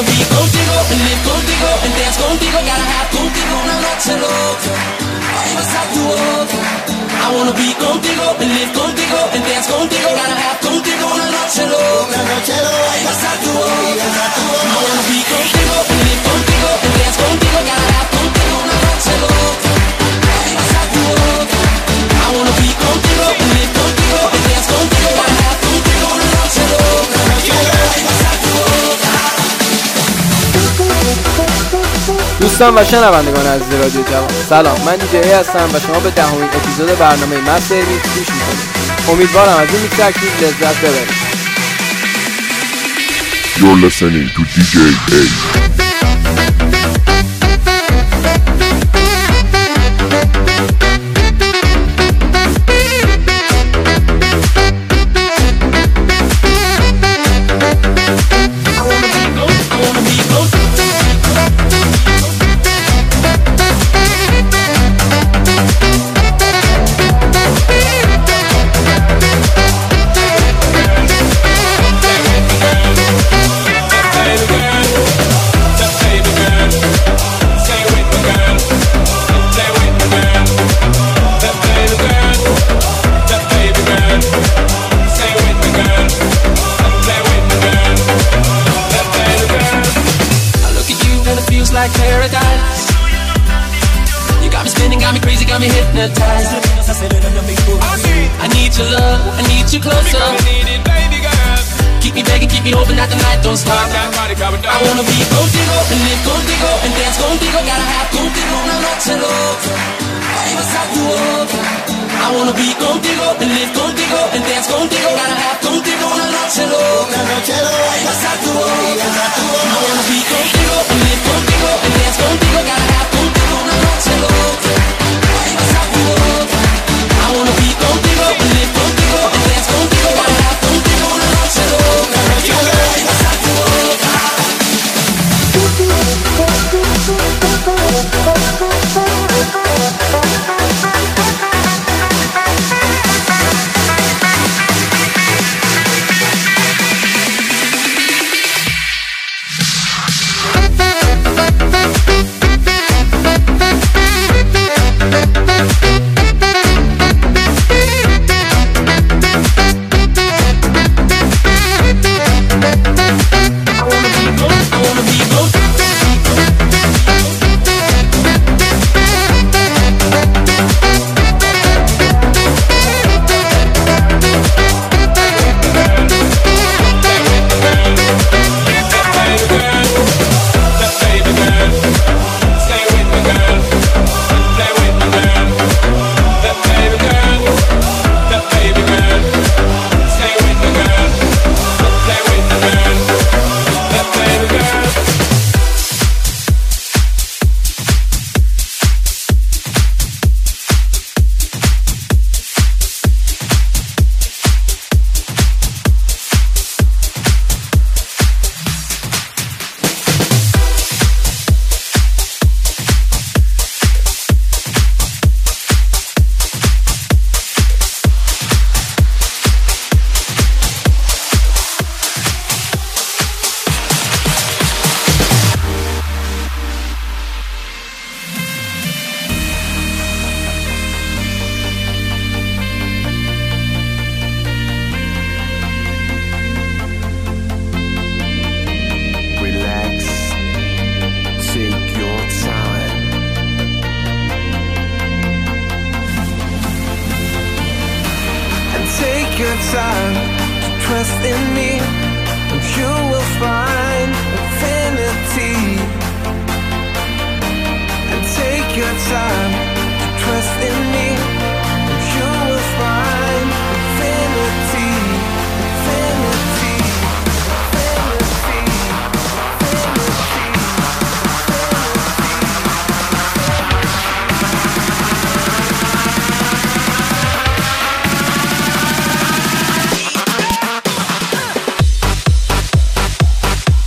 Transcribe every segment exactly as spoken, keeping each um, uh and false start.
wanna be contigo and live contigo and dance contigo. Gotta have contigo una noche loca. Ay, vas a tu boca. I wanna be contigo and live contigo and dance contigo. Gotta have contigo una noche loca. Ay, vas a tu boca. I wanna be contigo and live contigo and dance contigo. Gotta have contigo una noche loca. Ay, vas a tu boca. I wanna be contigo and live contigo and dance contigo. Gotta have contigo una noche loca. Ay, vas a tu boca. دوستان و شنوندگان عزیز رادیو جوان، سلام. من دیجی هستم و شما به دهمین اپیزود برنامه مستر میکس گوش میکنید. امیدوارم از این میکس اکتیو لذت ببرید. You're listening to دی جی A. Like paradise, you got me spinning, got me crazy, got me hypnotized. I need your love, I need you closer. Keep me begging, keep me hoping that the night don't stop. I wanna be contigo and live contigo and dance contigo. Gotta have contigo una noche loca. Ay, vas a tu boca. I wanna be contigo and live contigo and dance contigo. Gotta have contigo una noche loca. Ay, vas a tu boca. I wanna be contigo and live contigo and dance contigo. Gotta have contigo una noche loca. Ay, vas a tu boca. I wanna be contigo and live contigo and dance contigo. Gotta have contigo una noche loca. Ay, vas a tu boca. Time to trust in me, and you will find infinity. And take your time to trust in me, and you will find infinity, infinity, infinity, infinity.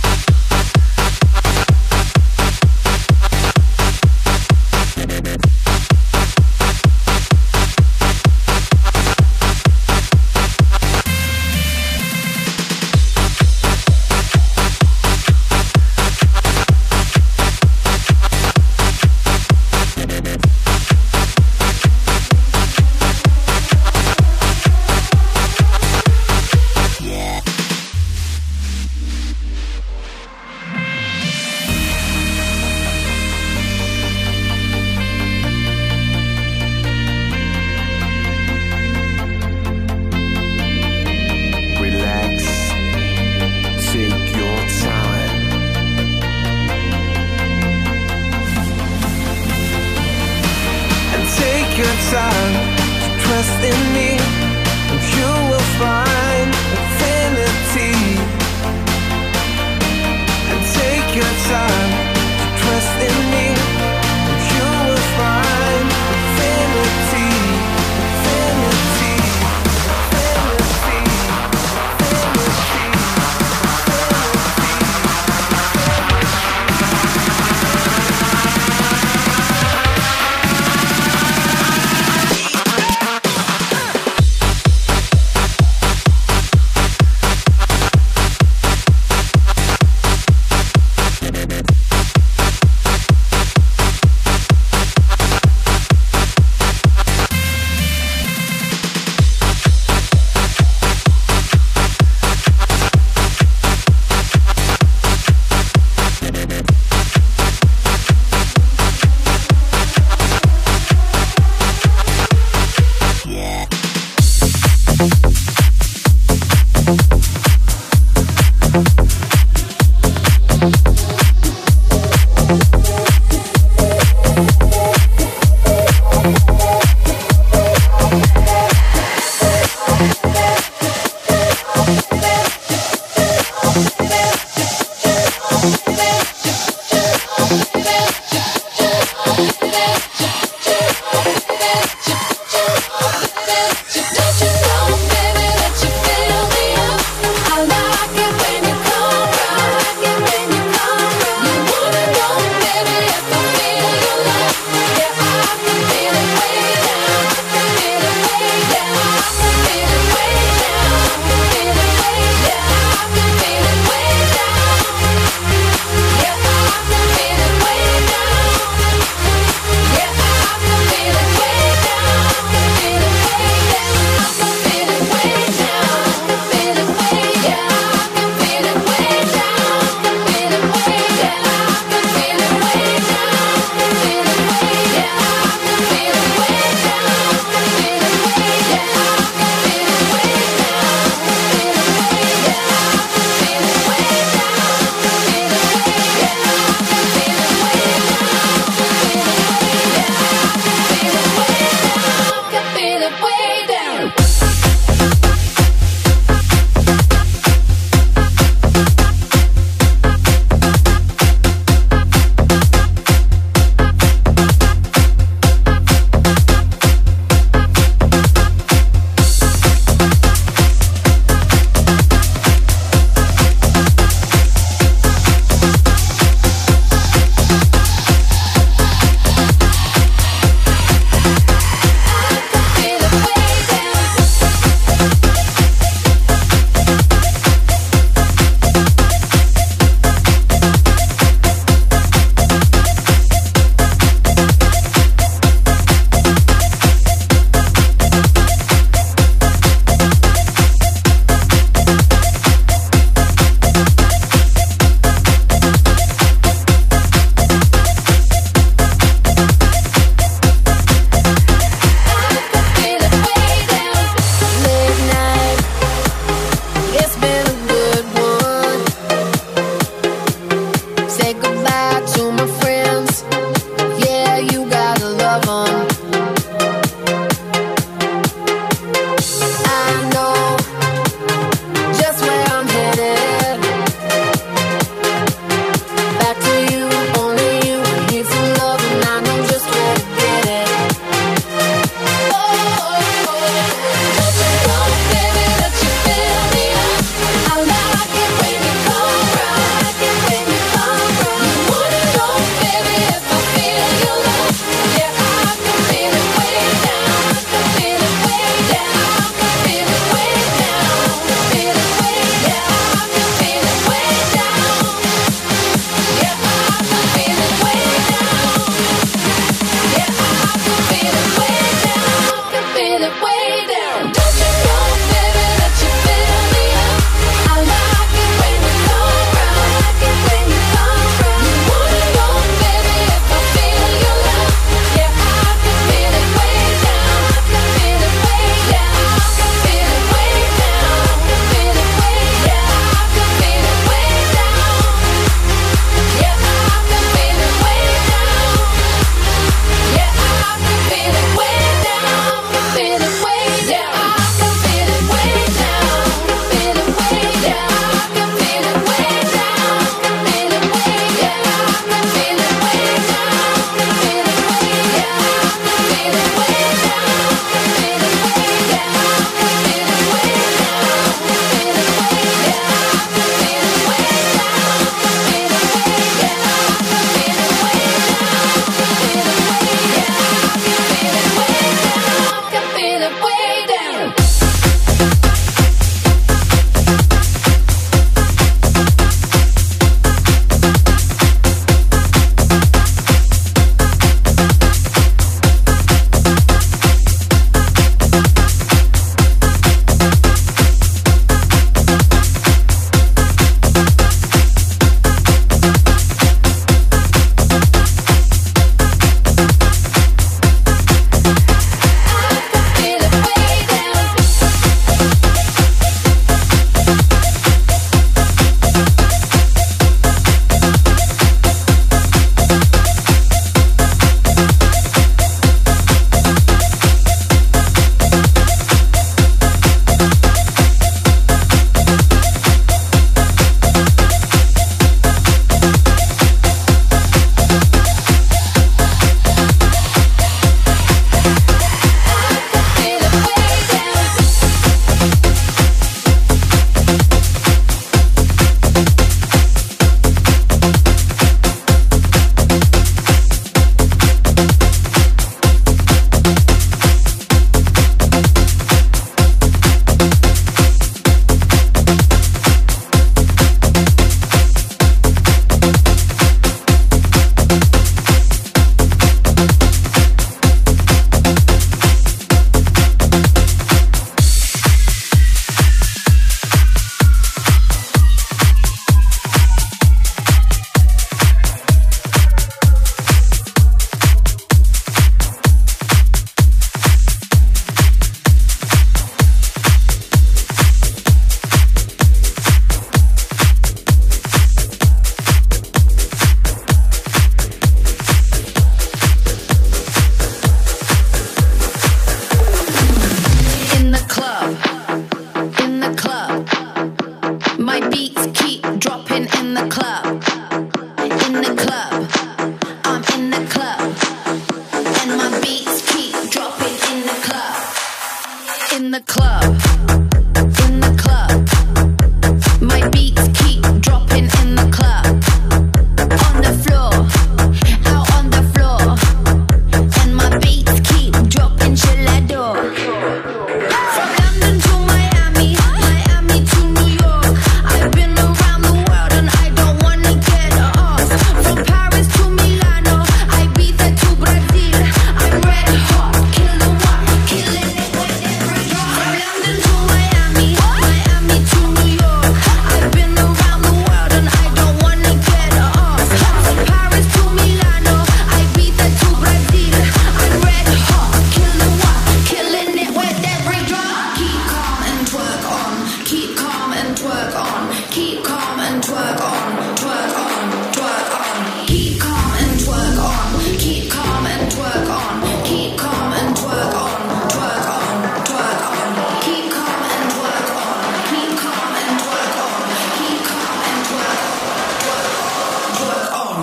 in the club, I'm in the club, and my beats keep dropping in the club, in the club, in the club, my beats keep dropping in the club, on the floor, out on the floor, and my beats keep dropping till I door. From London to Miami, Miami to New York, I've been around the world and I don't wanna get off. From Paris to Milano, Ibiza to Brazil, I'm red hot, killing what, killing it with every drop. From London to Miami, Miami to New York, I've been around the world and I don't wanna get off. From Paris to Milano, Ibiza to Brazil, I'm red hot, killing what, killing it with every drop. Keep calm and twerk on, keep calm and twerk on, keep calm and twerk on, twerk on, twerk on. Keep calm and twerk on, keep calm and twerk on, keep calm and twerk on, twerk on, twerk on. Keep calm and twerk on, keep calm and twerk on, keep calm and twerk on, twerk on.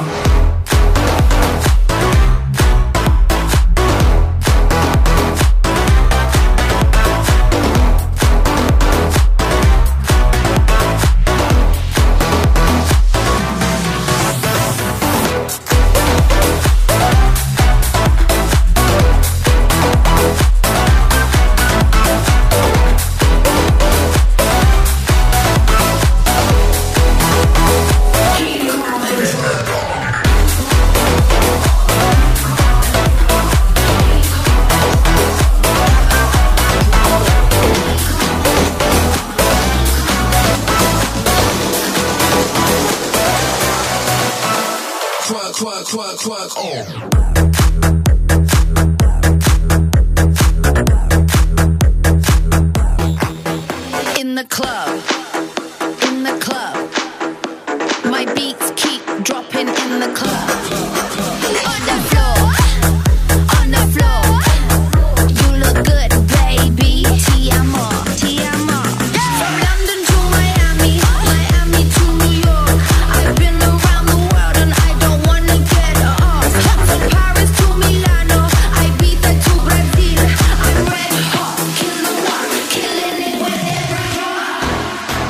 Twerk, twerk, twerk, twerk, oh. In the club, in the club, my beats keep dropping in the club. On the floor, on the floor, you look good, baby. Ti amo, ti amo. From London to Miami, Miami to New York, I've been around the world and I don't wanna get off. From Paris to Milano, Ibiza to Brazil, I'm red hot, killing what, killing it with every drop.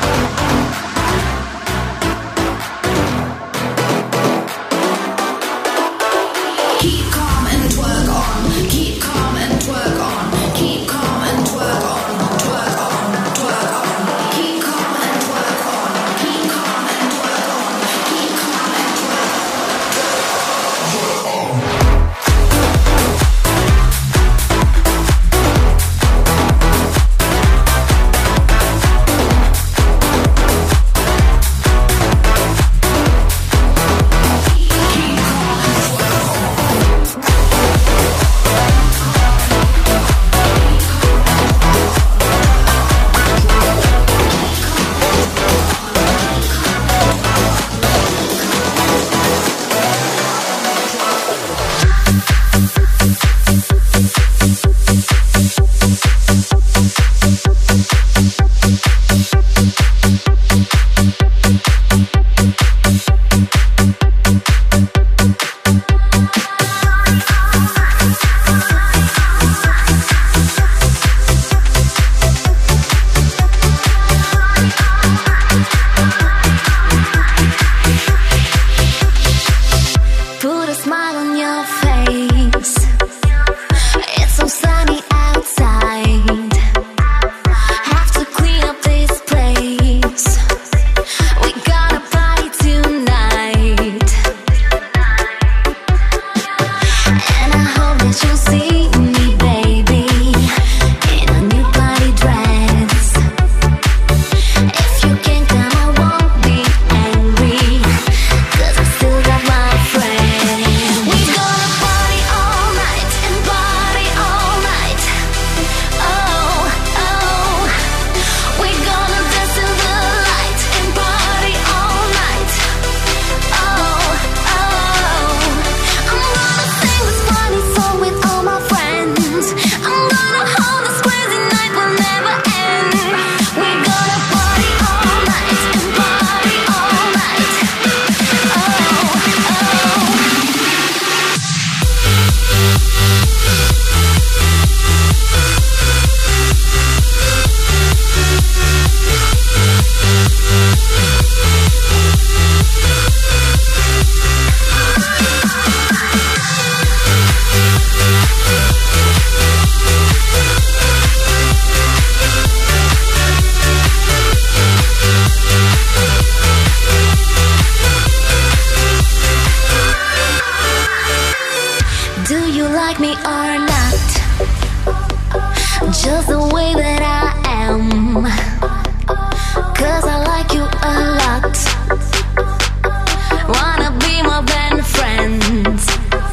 like me or not, just the way that I am, 'cause I like you a lot. Wanna be more than friends,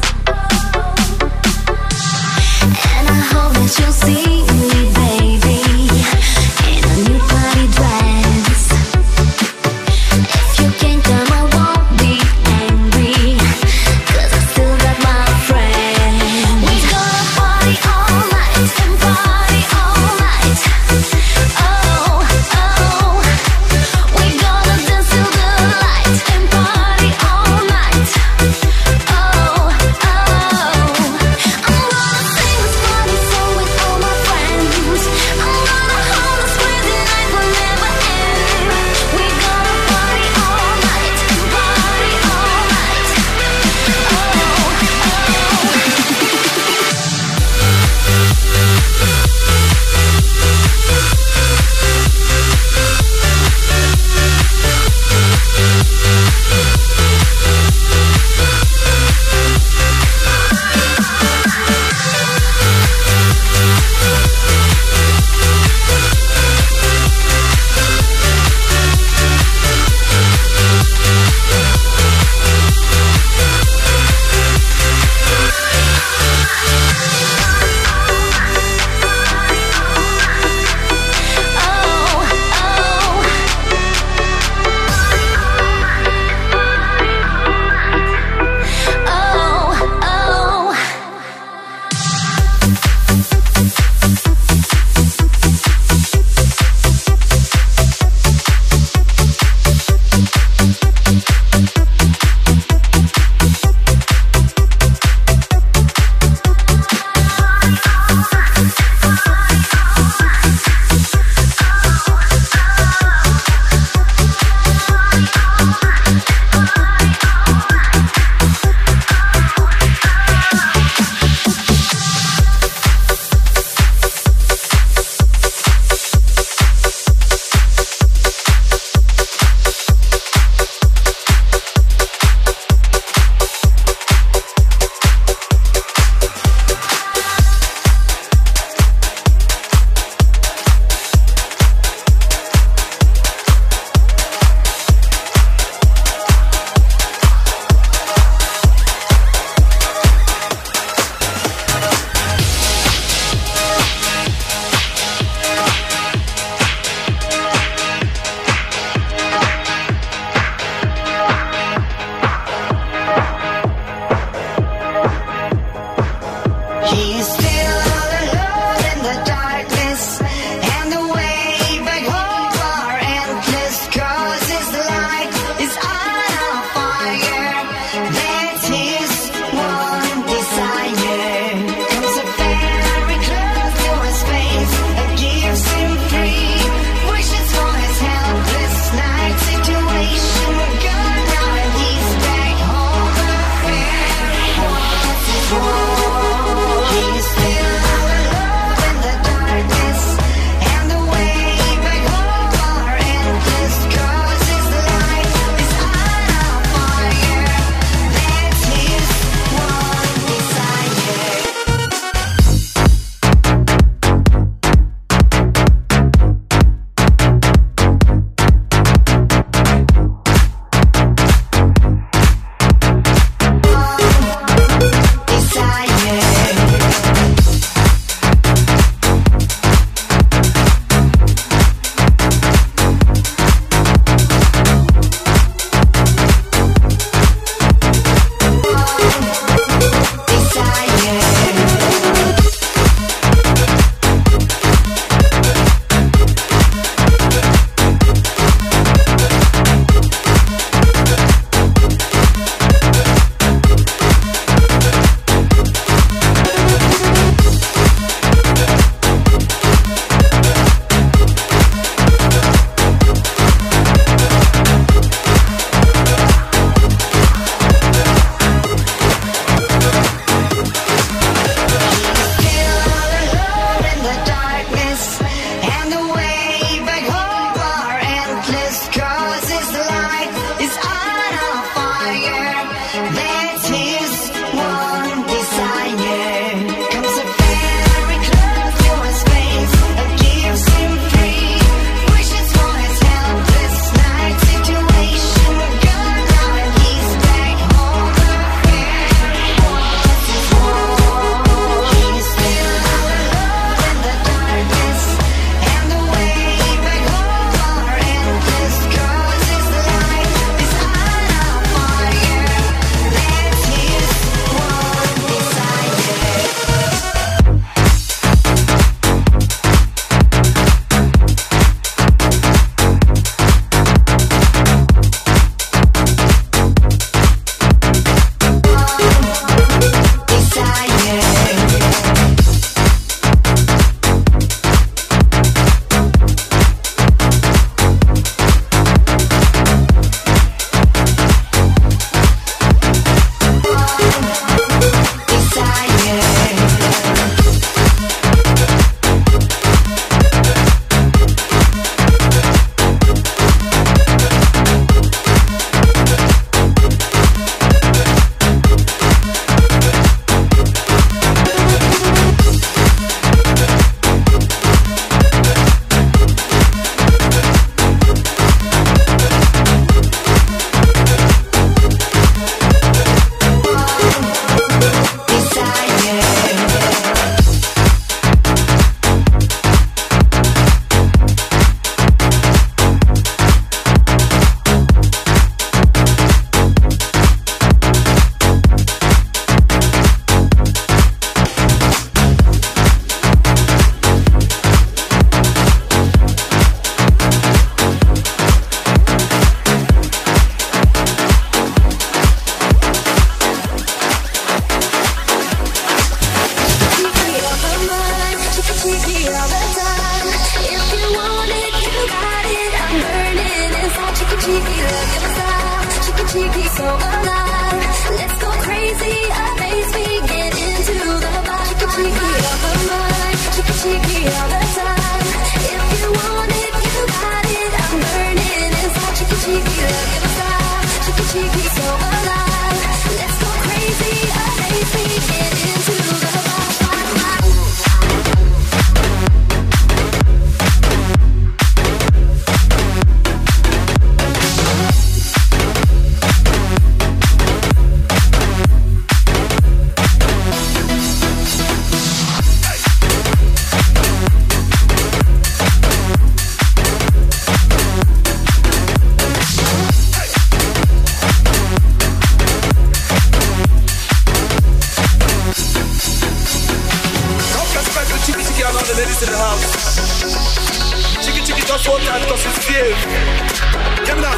and I hope that you'll see me, baby, in a new party dress. If you can't come, I won't be angry, 'cause I still got my friends. We gonna party all night and party all night. Oh, oh, we gonna dance till the light and party all night. Oh, oh, I'm gonna sing this party song with all my friends. I'm gonna hold this crazy night will never end. We gonna party all night and party all night. Oh, he's still all alone in the darkness, and the way back home are endless, 'cause his light is on a fire. That's his one desire. Comes a very close to his face and gives him free wishes for his helpless night situation. We're gone now and he's back home. The fair was his war. He's still all alone in the darkness, and the way back home are endless, 'cause his light is on a fire. That's his one desire. That's his one desire. alive. Let's go crazy, amaze me, get into the vibe. ladies in the house. Chicky chicky just one time because it's fear. Give me that.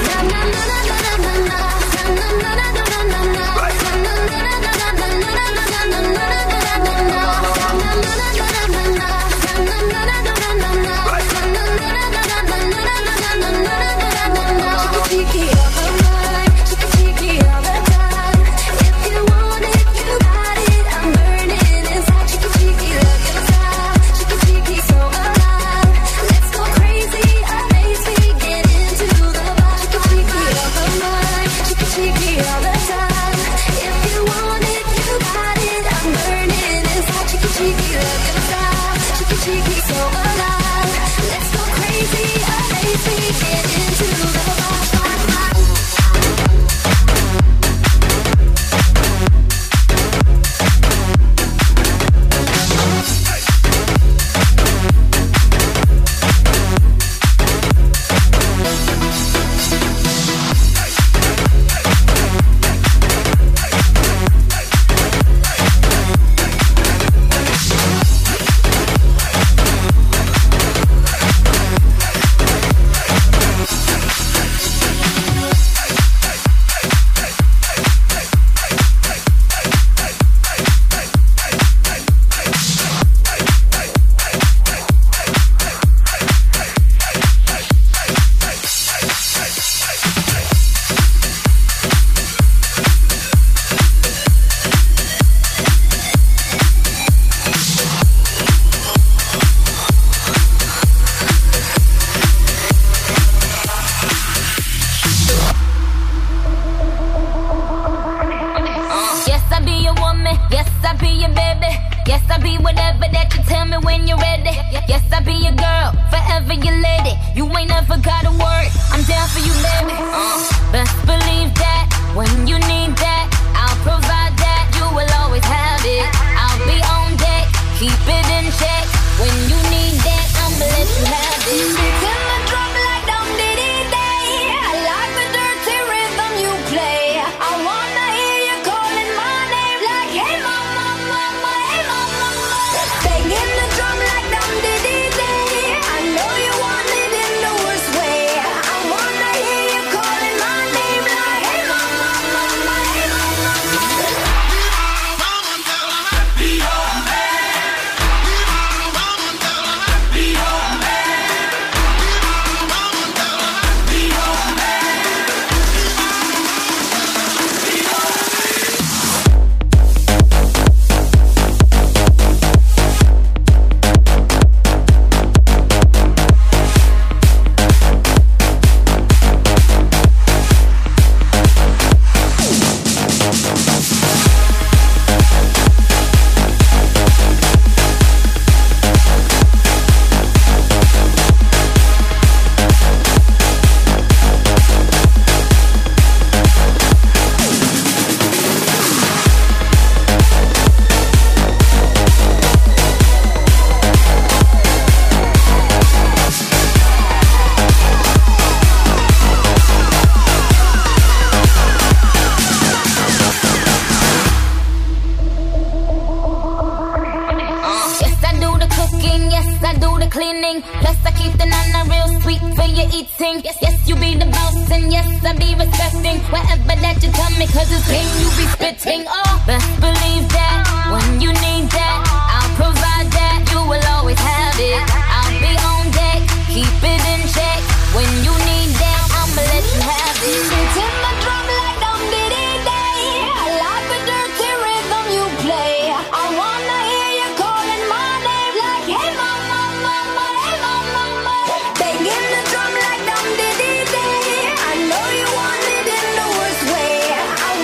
I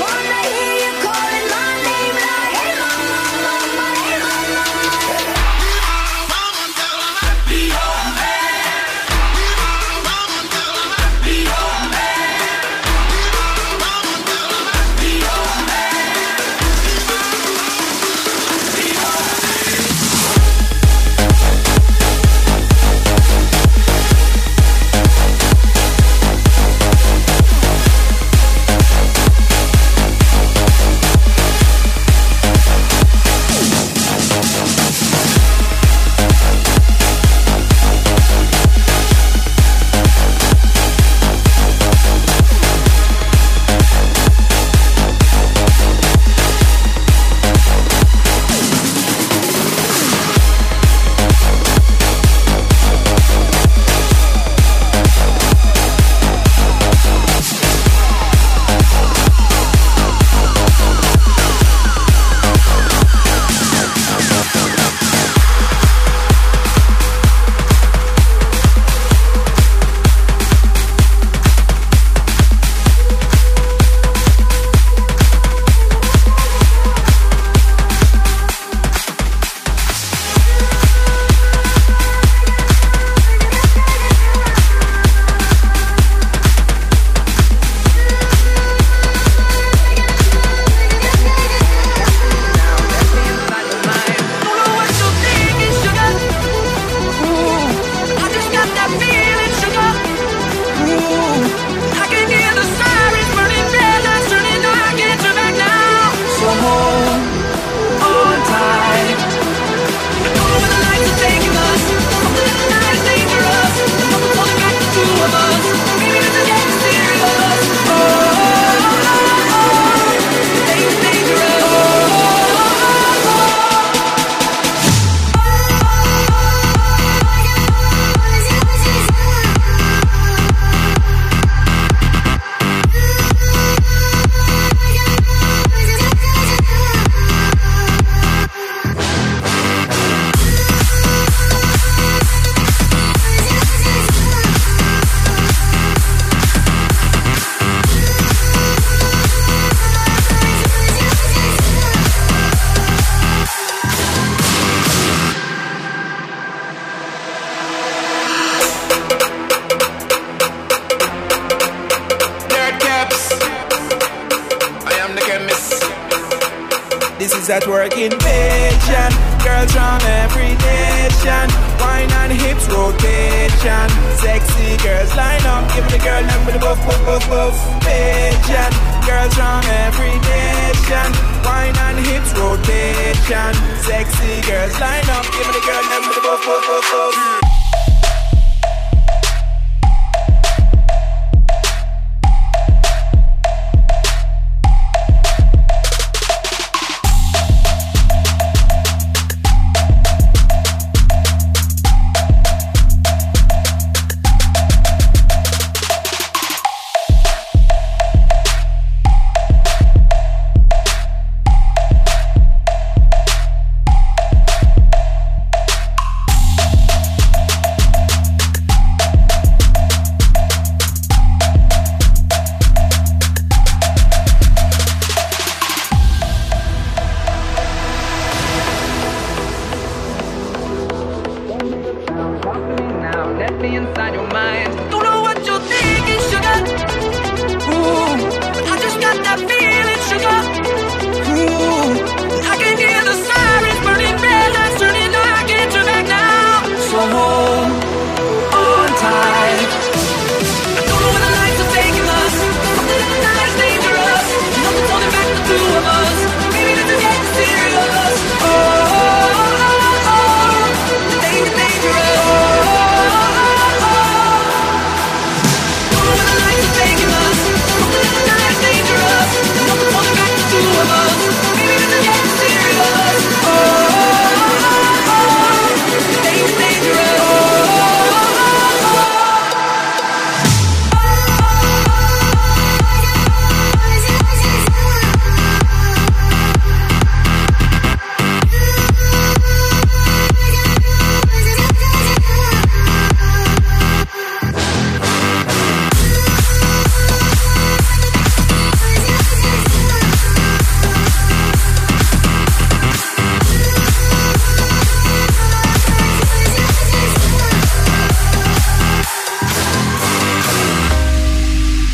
This is that working patient. Girls from every nation. Wine and hips rotation. Sexy girls line up. Give the girl them with the buff, buff, buff, buff. Patient. Girls from every